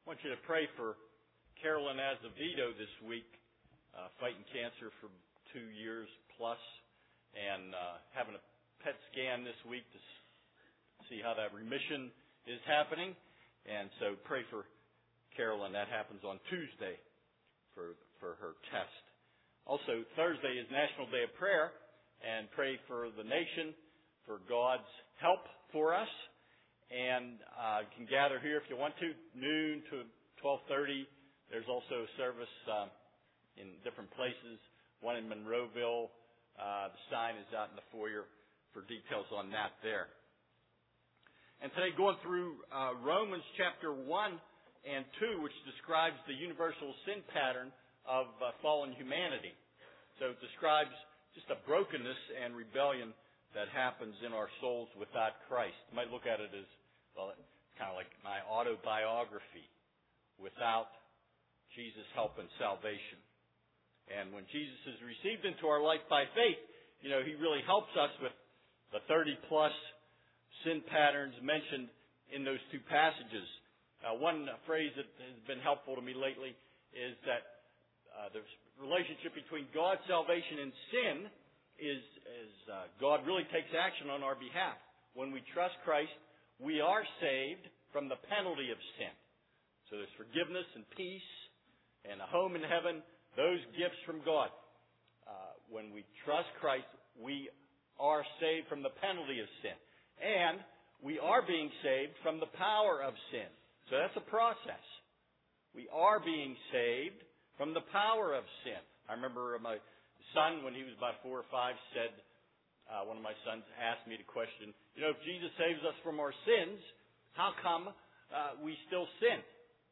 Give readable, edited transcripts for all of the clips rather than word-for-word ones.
I want you to pray for Carolyn Azevedo this week, fighting cancer for 2 years plus, and having a PET scan this week to see how that remission is happening. And so pray for Carolyn. That happens on Tuesday for her test. Also, Thursday is National Day of Prayer, and pray for the nation, for God's help for us. And you can gather here if you want to, noon to 12:30. There's also a service in different places, one in Monroeville. The sign is out in the foyer for details on that there. And today going through Romans chapter 1 and 2, which describes the universal sin pattern of fallen humanity. So it describes just a brokenness and rebellion that happens in our souls without Christ. You might look at it as, well, it's kind of like my autobiography without Jesus' help and salvation. And when Jesus is received into our life by faith, He really helps us with the 30-plus sin patterns mentioned in those two passages. One phrase that has been helpful to me lately is that the relationship between God's salvation and sin is God really takes action on our behalf. When we trust Christ, we are saved from the penalty of sin. So there's forgiveness and peace and a home in heaven, those gifts from God. When we trust Christ, we are saved from the penalty of sin. And we are being saved from the power of sin. So that's a process. We are being saved from the power of sin. I remember my son, when he was about 4 or 5, said, one of my sons asked me the question, if Jesus saves us from our sins, how come we still sin?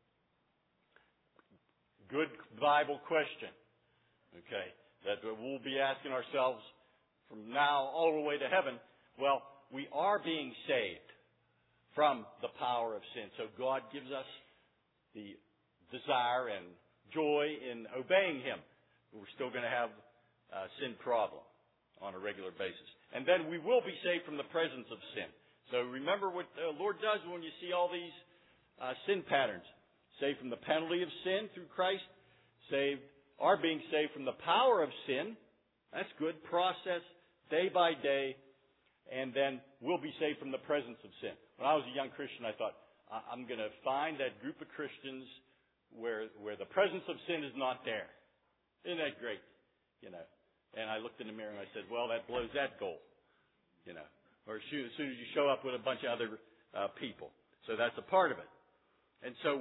Good Bible question. Okay, that we'll be asking ourselves from now all the way to heaven. Well, we are being saved from the power of sin. So God gives us the desire and joy in obeying Him. We're still going to have a sin problem on a regular basis. And then we will be saved from the presence of sin. So remember what the Lord does when you see all these sin patterns. Saved from the penalty of sin through Christ. Are being saved from the power of sin. That's good. Process day by day. And then we'll be saved from the presence of sin. When I was a young Christian, I thought, I'm going to find that group of Christians where the presence of sin is not there. Isn't that great? And I looked in the mirror and I said, well, that blows that goal. Or as soon as you show up with a bunch of other people. So that's a part of it. And so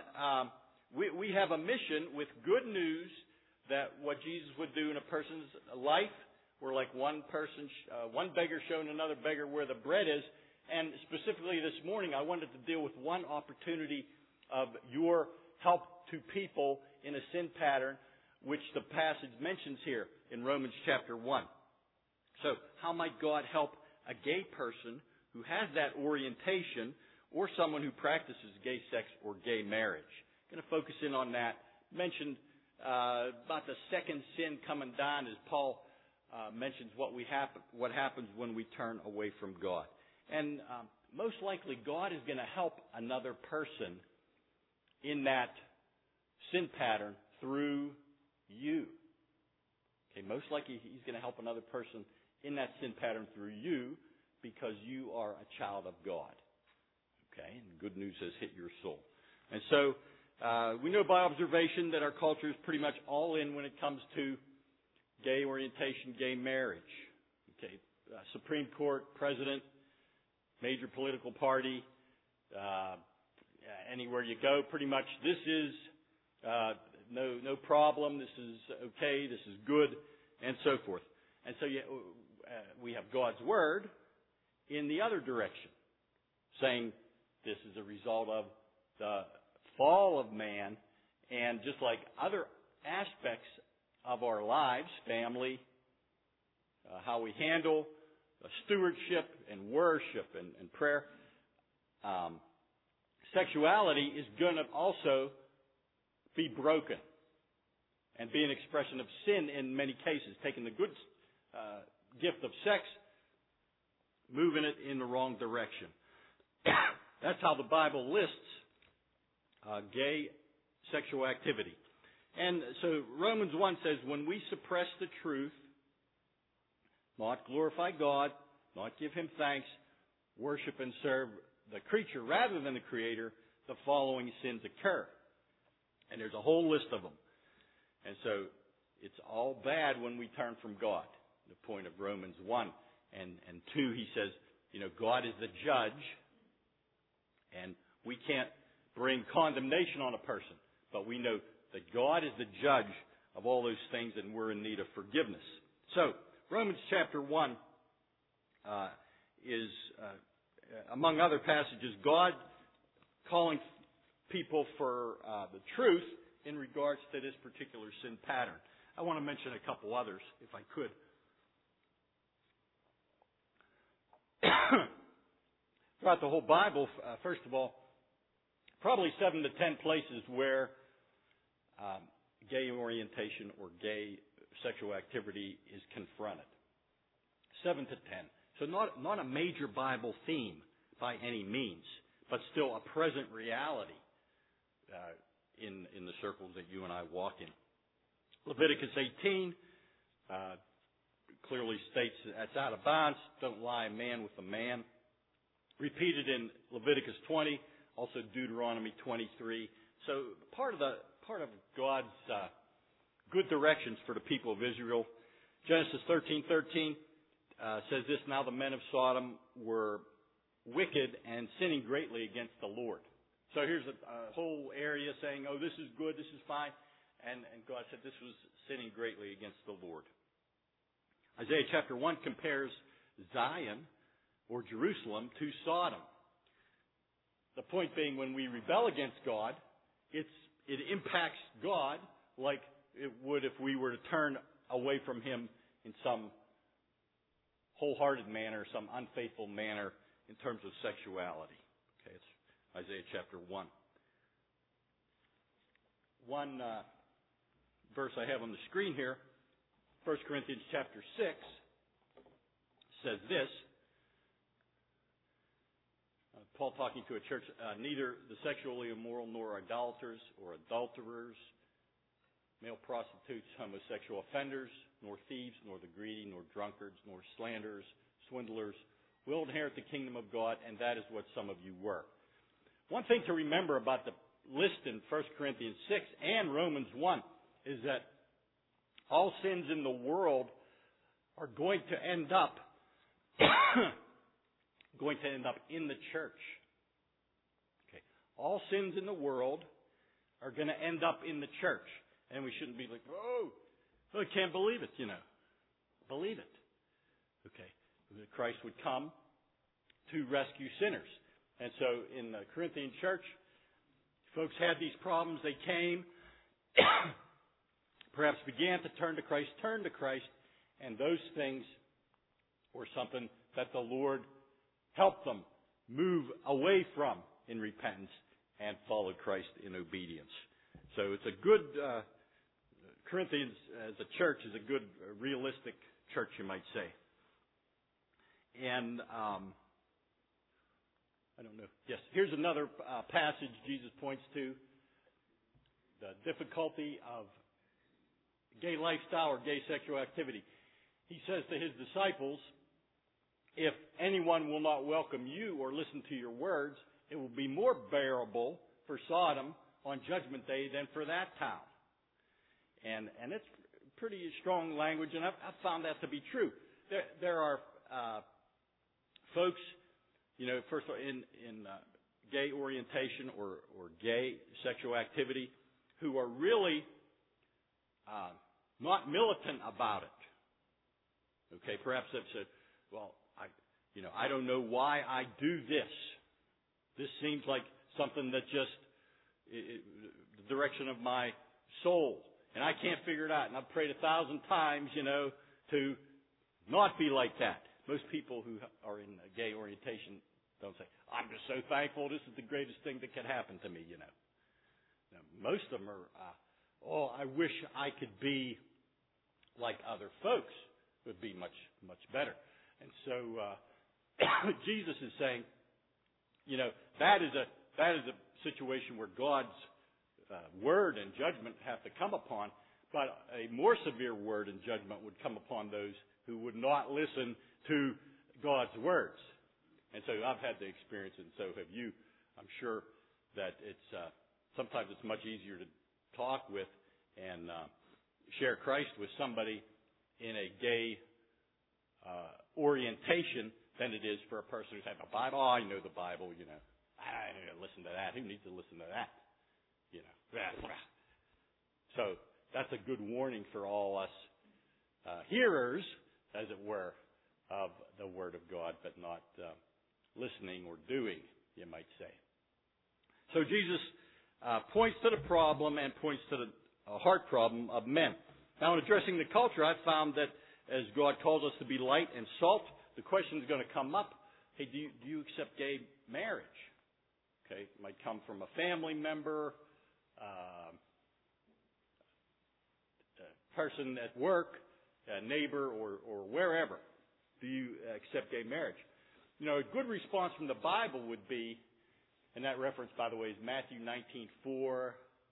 we have a mission with good news that what Jesus would do in a person's life. We're like one beggar showing another beggar where the bread is. And specifically this morning, I wanted to deal with one opportunity of your help to people in a sin pattern, which the passage mentions here in Romans chapter 1. So, how might God help a gay person who has that orientation or someone who practices gay sex or gay marriage? I'm going to focus in on that. Mentioned about the second sin coming down as Paul mentions what happens when we turn away from God. And most likely God is going to help another person in that sin pattern through you. Okay, most likely He's going to help another person in that sin pattern through you because you are a child of God. Okay, and good news has hit your soul. And so we know by observation that our culture is pretty much all in when it comes to gay orientation, gay marriage. Okay, Supreme Court, president, major political party, anywhere you go, pretty much this is no problem, this is okay, this is good, and so forth. And so we have God's Word in the other direction, saying this is a result of the fall of man, and just like other aspects of our lives, family, how we handle stewardship and worship and prayer, sexuality is going to also be broken and be an expression of sin in many cases, taking the good gift of sex, moving it in the wrong direction. That's how the Bible lists gay sexual activity. And so Romans 1 says, when we suppress the truth, not glorify God, not give Him thanks, worship and serve the creature rather than the Creator, the following sins occur. And there's a whole list of them. And so it's all bad when we turn from God. The point of Romans 1 and 2, he says, God is the judge, and we can't bring condemnation on a person, but we know that God is the judge of all those things, and we're in need of forgiveness. So, Romans chapter 1 is, among other passages, God calling people for the truth in regards to this particular sin pattern. I want to mention a couple others, if I could. Throughout the whole Bible, first of all, probably 7 to 10 places where gay orientation or gay sexual activity is confronted. 7 to 10. So not a major Bible theme by any means, but still a present reality in the circles that you and I walk in. Leviticus 18 clearly states that's out of bounds. Don't lie a man with a man. Repeated in Leviticus 20, also Deuteronomy 23. So part of God's good directions for the people of Israel. Genesis 13:13 says this: Now the men of Sodom were wicked and sinning greatly against the Lord. So here's a whole area saying, oh, this is good, this is fine. And God said this was sinning greatly against the Lord. Isaiah chapter 1 compares Zion or Jerusalem to Sodom. The point being, when we rebel against God, it impacts God like it would if we were to turn away from Him in some wholehearted manner, some unfaithful manner in terms of sexuality. Okay, it's Isaiah chapter 1. One verse I have on the screen here, 1 Corinthians chapter 6, says this. Paul talking to a church, neither the sexually immoral nor idolaters or adulterers, male prostitutes, homosexual offenders, nor thieves, nor the greedy, nor drunkards, nor slanderers, swindlers will inherit the kingdom of God, and that is what some of you were. One thing to remember about the list in 1 Corinthians 6 and Romans 1 is that all sins in the world are going to end up in the church. Okay. All sins in the world are going to end up in the church. And we shouldn't be like, oh, I can't believe it, Believe it. Okay. Christ would come to rescue sinners. And so in the Corinthian church, folks had these problems. They came, perhaps began to turn to Christ, and those things were something that the Lord helped them move away from in repentance and followed Christ in obedience. So it's a good, Corinthians as a church is a good, realistic church, you might say. And I don't know. Yes, here's another passage Jesus points to. The difficulty of gay lifestyle or gay sexual activity. He says to His disciples, if anyone will not welcome you or listen to your words, it will be more bearable for Sodom on Judgment Day than for that town. And it's pretty strong language, and I've found that to be true. There are folks, first of all, in gay orientation or gay sexual activity who are really not militant about it. Okay, perhaps they've said, well, I don't know why I do this. This seems like something that just, the direction of my soul. And I can't figure it out. And I've prayed 1,000 times, to not be like that. Most people who are in a gay orientation don't say, I'm just so thankful, this is the greatest thing that could happen to me, Now, most of them are, I wish I could be like other folks. It would be much, much better. And so, Jesus is saying, that is a situation where God's word and judgment have to come upon, but a more severe word and judgment would come upon those who would not listen to God's words. And so I've had the experience, and so have you. I'm sure that it's sometimes it's much easier to talk with and share Christ with somebody in a gay orientation than it is for a person who's had the Bible. Oh, I know the Bible, you know. I don't need to listen to that. Who needs to listen to that? You know. So that's a good warning for all us hearers, as it were, of the Word of God, but not listening or doing, you might say. So Jesus points to the problem and points to the heart problem of men. Now, in addressing the culture, I've found that as God calls us to be light and salt, the question is going to come up, hey, do you accept gay marriage? Okay, it might come from a family member, a person at work, a neighbor, or wherever. Do you accept gay marriage? You know, a good response from the Bible would be, and that reference, by the way, is Matthew 19:4-5.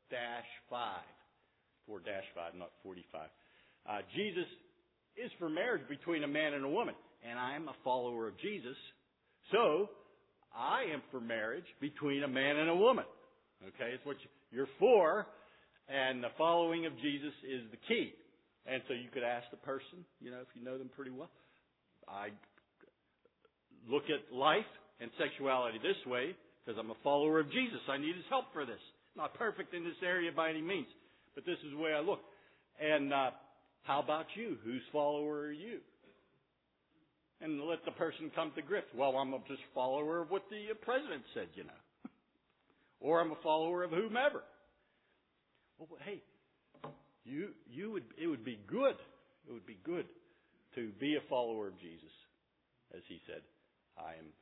4-5, not 45. Jesus is for marriage between a man and a woman, and I'm a follower of Jesus, so I am for marriage between a man and a woman. Okay, it's what you're for, and the following of Jesus is the key. And so you could ask the person, you know, if you know them pretty well, I look at life and sexuality this way because I'm a follower of Jesus. I need his help for this. Not perfect in this area by any means, but this is the way I look. And how about you? Whose follower are you? And let the person come to grips. Well, I'm just a follower of what the president said, you know. Or I'm a follower of whomever. Well, hey, it would be good. It would be good to be a follower of Jesus, as he said. I am,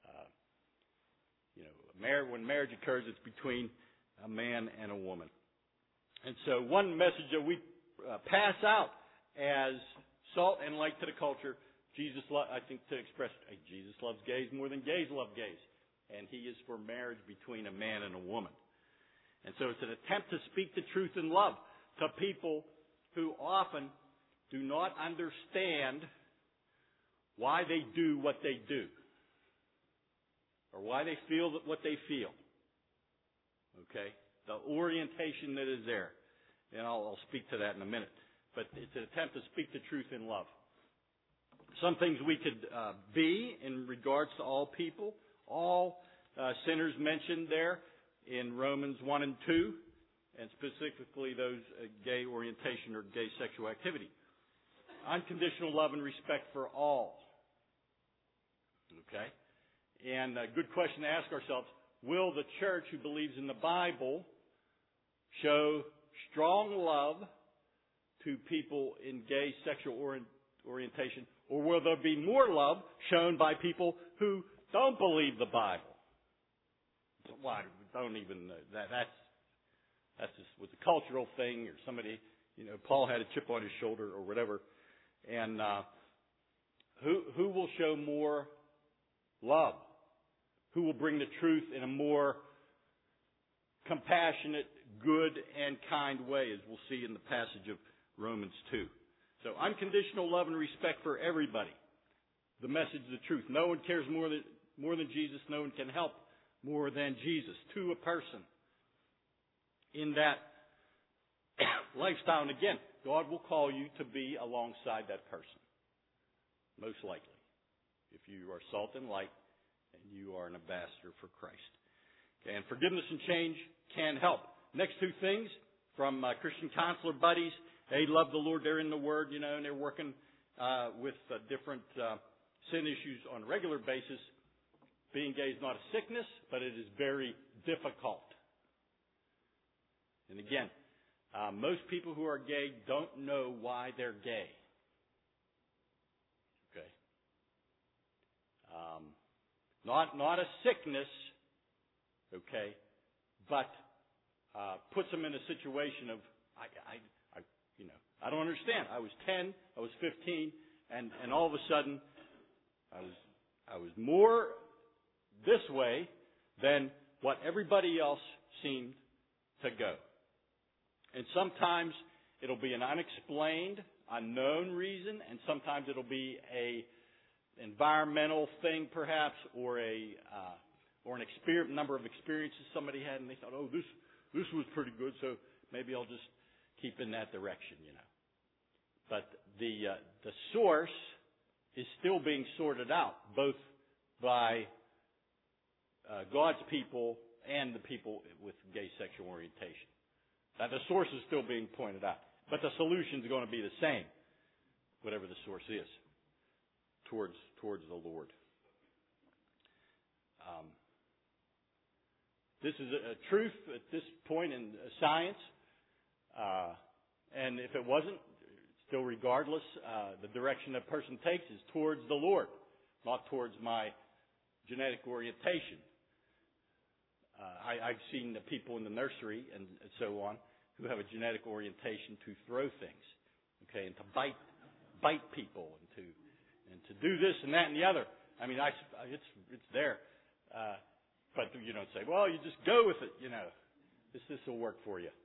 when marriage occurs, it's between a man and a woman. And so one message that we pass out as salt and light to the culture, I think to express, Jesus loves gays more than gays love gays. And he is for marriage between a man and a woman. And so it's an attempt to speak the truth in love to people who often do not understand why they do what they do, or why they feel what they feel. Okay? The orientation that is there. And I'll speak to that in a minute. But it's an attempt to speak the truth in love. Some things we could be in regards to all people, all sinners mentioned there in Romans 1 and 2, and specifically those gay orientation or gay sexual activity. Unconditional love and respect for all. Okay? And a good question to ask ourselves, will the church who believes in the Bible show strong love to people in gay sexual orientation, or will there be more love shown by people who don't believe the Bible? Why don't even that's just was a cultural thing, or somebody, Paul had a chip on his shoulder or whatever. And who will show more love? Who will bring the truth in a more compassionate, good, and kind way, as we'll see in the passage of Romans 2. So unconditional love and respect for everybody. The message of the truth. No one cares more than Jesus. No one can help more than Jesus to a person in that lifestyle. And again, God will call you to be alongside that person. Most likely. If you are salt and light and you are an ambassador for Christ. Okay, and forgiveness and change can help. Next two things from Christian counselor buddies. They love the Lord. They're in the Word, and they're working with different sin issues on a regular basis. Being gay is not a sickness, but it is very difficult. And again, most people who are gay don't know why they're gay. Okay. Not a sickness, okay, but puts them in a situation of, I don't understand. I was 10, I was 15, and all of a sudden, I was more this way than what everybody else seemed to go. And sometimes it'll be an unexplained, unknown reason, and sometimes it'll be a environmental thing, perhaps, or an number of experiences somebody had, and they thought, "Oh, this was pretty good, so maybe I'll just keep in that direction," you know. But the source is still being sorted out, both by God's people and the people with gay sexual orientation. Now, the source is still being pointed out, but the solution is going to be the same, whatever the source is, towards the Lord. This is a truth at this point in science, and if it wasn't, still regardless, the direction a person takes is towards the Lord, not towards my genetic orientation. I've seen the people in the nursery and so on who have a genetic orientation to throw things, okay, and to bite people and to do this and that and the other. I mean, it's there, but you don't say, "Well, you just go with it," you know. This will work for you.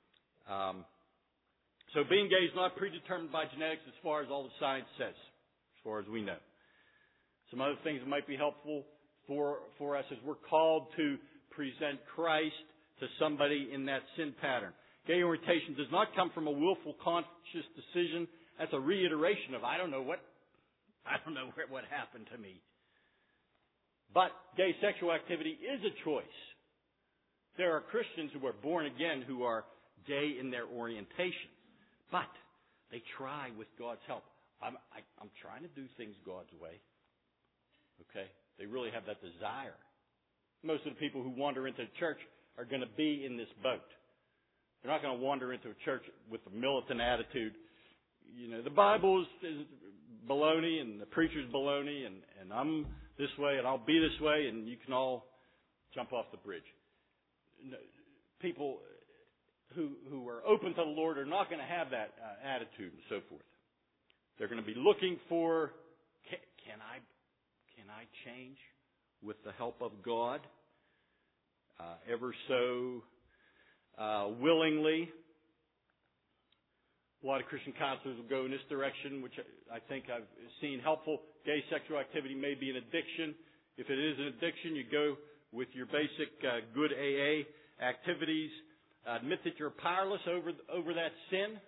So being gay is not predetermined by genetics as far as all the science says, as far as we know. Some other things that might be helpful for us is we're called to present Christ to somebody in that sin pattern. Gay orientation does not come from a willful, conscious decision. That's a reiteration of I don't know what happened to me. But gay sexual activity is a choice. There are Christians who are born again who are gay in their orientation, but they try with God's help. I'm trying to do things God's way. Okay? They really have that desire. Most of the people who wander into church are going to be in this boat. They're not going to wander into a church with a militant attitude. You know, the Bible is baloney and the preacher's baloney and I'm this way and I'll be this way and you can all jump off the bridge. People who are open to the Lord are not going to have that attitude and so forth. They're going to be looking for, can I change with the help of God? Ever so willingly. A lot of Christian counselors will go in this direction, which I think I've seen helpful. Gay sexual activity may be an addiction. If it is an addiction, you go with your basic good AA activities. Admit that you're powerless over that sin.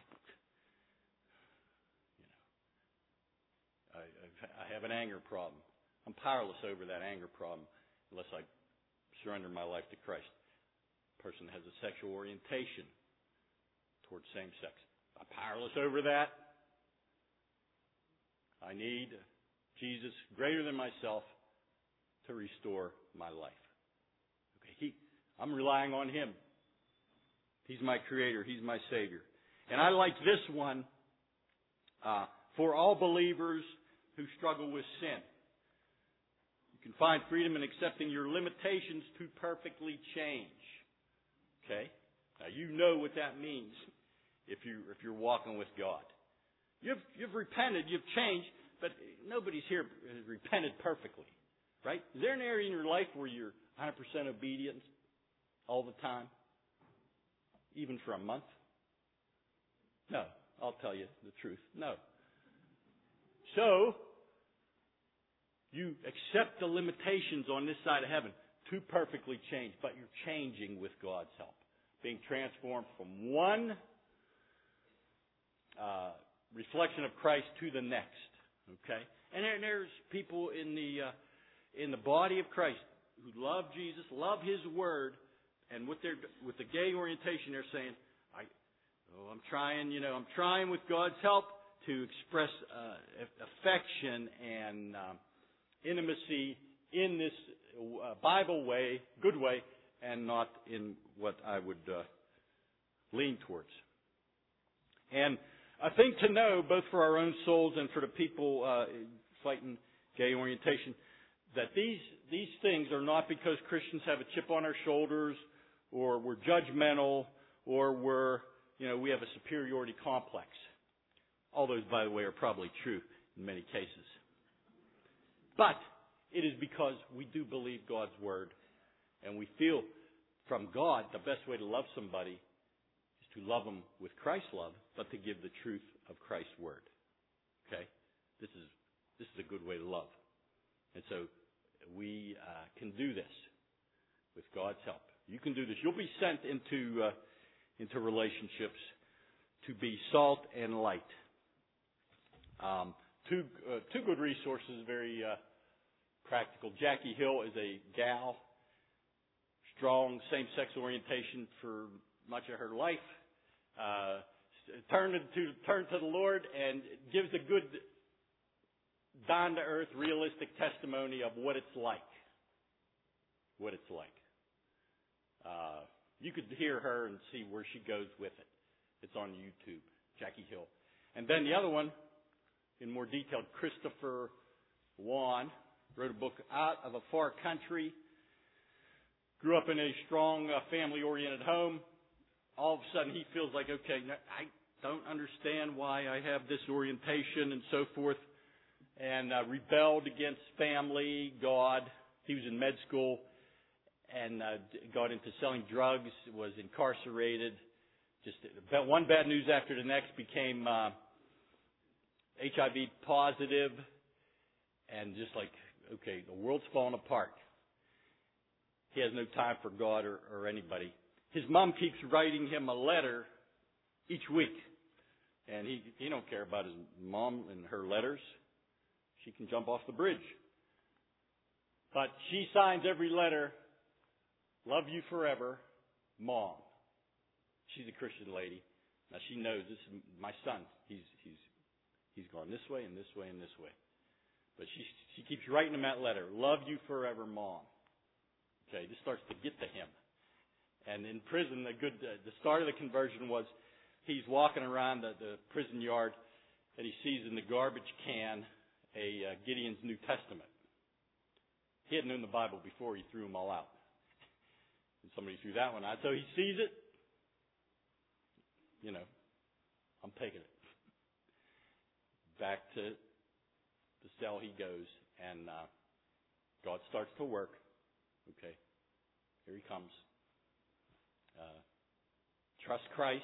I have an anger problem. I'm powerless over that anger problem unless I surrender my life to Christ. A person has a sexual orientation towards same sex. I'm powerless over that. I need Jesus greater than myself to restore my life. Okay, I'm relying on Him. He's my Creator. He's my Savior. And I like this one for all believers who struggle with sin. You can find freedom in accepting your limitations to perfectly change. Okay? Now you know what that means if you're walking with God. You've repented, you've changed, but nobody's here has repented perfectly. Right? Is there an area in your life where you're 100% obedient all the time? Even for a month? No. I'll tell you the truth. No. So, you accept the limitations on this side of heaven to perfectly change, but you're changing with God's help. Being transformed from one reflection of Christ to the next. Okay? And there's people in the body of Christ who love Jesus, love His Word, and with the gay orientation, they're saying, I'm trying with God's help to express affection and intimacy in this Bible way, good way, and not in what I would lean towards. And a thing to know, both for our own souls and for the people fighting gay orientation, that these things are not because Christians have a chip on our shoulders, or we're judgmental, or we have a superiority complex. All those, by the way, are probably true in many cases. But it is because we do believe God's Word, And we feel from God the best way to love somebody is to love them with Christ's love, but to give the truth of Christ's word. Okay? This is a good way to love. And so we can do this with God's help. You can do this. You'll be sent into relationships to be salt and light. Two good resources, very practical. Jackie Hill is a gal, strong same-sex orientation for much of her life. Turned to the Lord and gives a good, down-to-earth, realistic testimony of what it's like. What it's like. You could hear her and see where she goes with it. It's on YouTube, Jackie Hill. And then the other one, in more detail, Christopher Wan wrote a book, Out of a Far Country. Grew up in a strong family-oriented home. All of a sudden he feels like, okay, I don't understand why I have this orientation and so forth. And rebelled against family, God. He was in med school and got into selling drugs, was incarcerated. Just one bad news after the next, became HIV positive, and just like, okay, the world's falling apart. He has no time for God or anybody. His mom keeps writing him a letter each week, and he don't care about his mom and her letters. She can jump off the bridge. But she signs every letter, love you forever, Mom. She's a Christian lady. Now she knows this is my son. He's gone this way and this way and this way. But she keeps writing him that letter. Love you forever, Mom. Okay, this starts to get to him. And in prison, the start of the conversion was he's walking around the prison yard and he sees in the garbage can a Gideon's New Testament. He hadn't known the Bible before. He threw them all out. And somebody threw that one out. So he sees it. You know, I'm taking it. Back to the cell he goes, and God starts to work. Okay, here he comes. Trust Christ.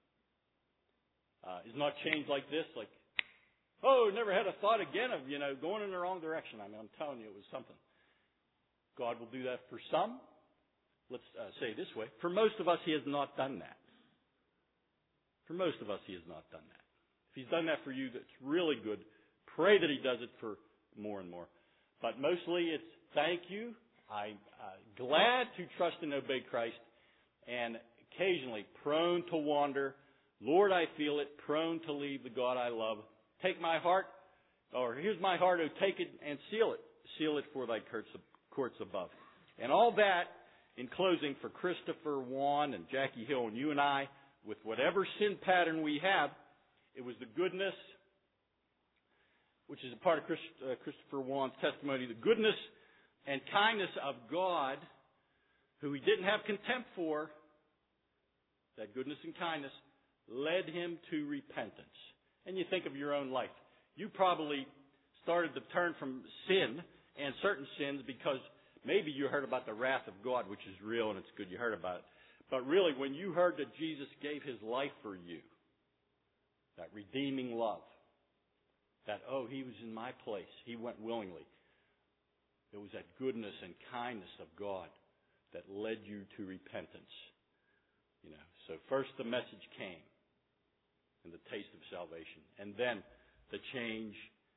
Is not changed like this, like, oh, never had a thought again of, going in the wrong direction. I mean, I'm telling you, it was something. God will do that for some. Let's say it this way. For most of us, he has not done that. For most of us, he has not done that. If he's done that for you, that's really good. Pray that he does it for more and more. But mostly it's thank you. I'm glad to trust and obey Christ. And occasionally prone to wander. Lord, I feel it. Prone to leave the God I love. Take my heart. Or here's my heart. Oh, take it and seal it. Seal it for thy courts above. And all that, in closing, for Christopher Wan and Jackie Hill and you and I, with whatever sin pattern we have, it was the goodness, which is a part of Christopher Wan's testimony, the goodness and kindness of God, who he didn't have contempt for, that goodness and kindness led him to repentance. And you think of your own life. You probably started to turn from sin and certain sins because maybe you heard about the wrath of God, which is real and it's good you heard about it. But really, when you heard that Jesus gave his life for you, that redeeming love, that, oh, he was in my place, he went willingly. It was that goodness and kindness of God that led you to repentance. So first the message came and the taste of salvation. And then the change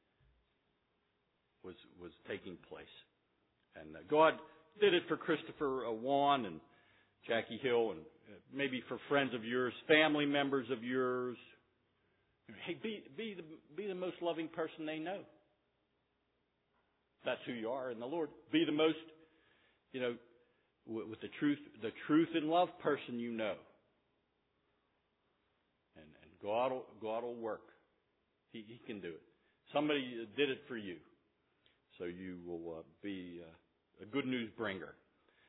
was taking place. And God did it for Christopher Wan and Jackie Hill, and maybe for friends of yours, family members of yours. Hey, be the most loving person they know. That's who you are in the Lord. Be the most, with the truth and love person you know. And God will work. He can do it. Somebody did it for you, so you will be a good news bringer.